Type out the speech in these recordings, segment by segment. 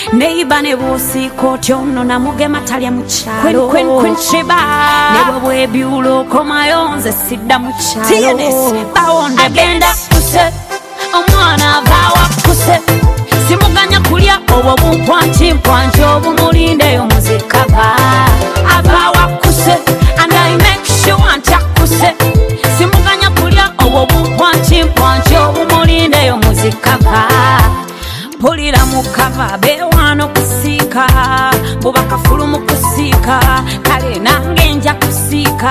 neiba ne bw'osiika ono namugema talya mu kyalo ne bwe bwebyula okomayo nze sidda mu kyalo agenda kuse omwana avaawa kuse simuganya kulya obwo bumpwankimpwanki obumulindeyo muzikaba avaawa kuse and I make sure nti akuse simuganya kulya obwo bumpwankimpwanki obumulindeyo muzikaba pulira mukava bewaano kusiika bubakafulu mu kusiika kale nange nja kusiika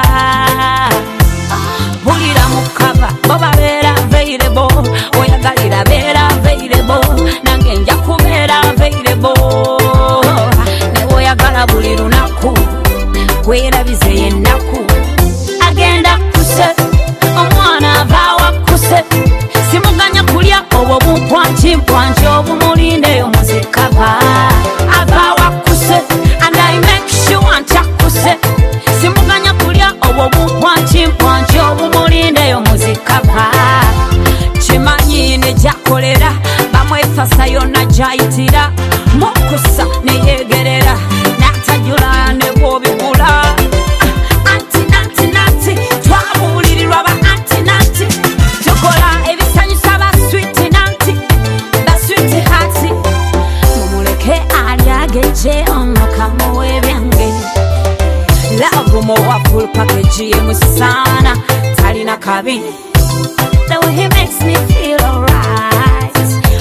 pulira mukava bo babeera available oyagalira beera available nange nja kubeera available ne oyagala buli lunaku weerabize yennaku agenda kuse omwana avaawa kuse simuganya kulya obwo bumpwankimpwanki obumulindeyo muzikaba avaawa kuse and I make sure nti akuse simuganya kulya obwo bumpwankimpwanki obumulindeyo muzikaba kimanyi ne gyakolera bamwefasa yonna gyayitira mukusa neyegerera natajula ne bwobigula antinantinanti twabuulirirwa ba antinanti tukola ebisanyusa baswitinanti baswitihati mumuleke alyageje omukamu w'ebyange lavumo wa full package yemusana talina kabi the way he makes me feel alright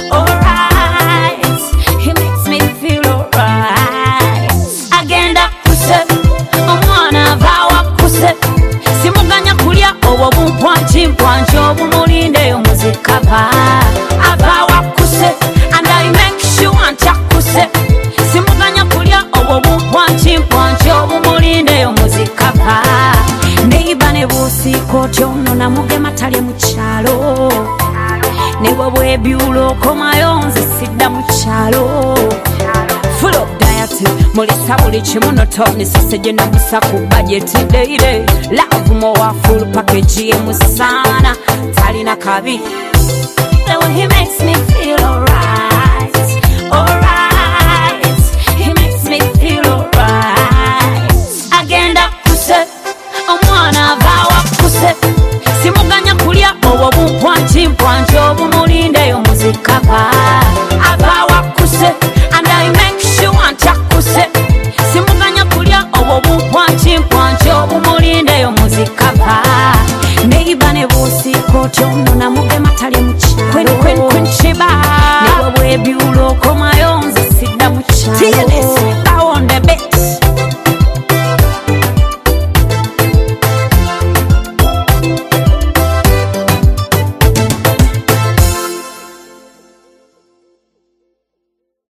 alright he makes me feel alright agenda kuse omwana avaawa kuse simuganya kulya obwo bumpwankimpwanki obumulindeyo muzikaba avaawa kuse and I make sure nti akuse simuganya kulya obwo bumpwankimpwanki obumulindeyo muzikaba neiba ne bw'osiika otyo ono namugema talya mu kyalo ne bwe bwebyula okomayo nze sidda mu kyalo full of diet mulisa buli kimu notonisise gye namusa ku bajeti deire love mowa full package yemusana talina kabi the way he makes me feel alright alright he makes me feel alright agenda kuse omwana avaawa kuse simuganya kulya obwo bumpwankimpwanki obumulindeyo muzikaba avaawa kuse and I make sure nti akuse simuganya kulya obwo bumpwankimpwanki obumulindeyo muzikaba neiba ne bw'osiika otyo ono namugema talya mu kyalo ne bwe bwebyula okoma